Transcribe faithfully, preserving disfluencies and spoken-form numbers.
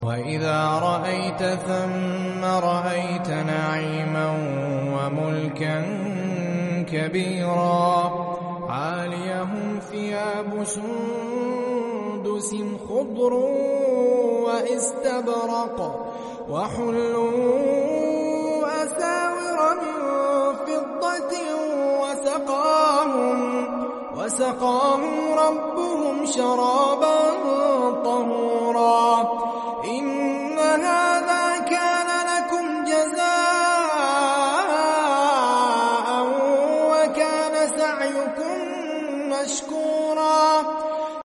وإذا رأيت ثم رأيت نعيما وملكا كبيرا عاليهم ثياب سندس خضر وإستبرق وحلوا أساور من فضة وسقاهم, وسقاهم ربهم شرابا طهورا إن هذا كان لكم جزاء وكان سعيكم مشكورا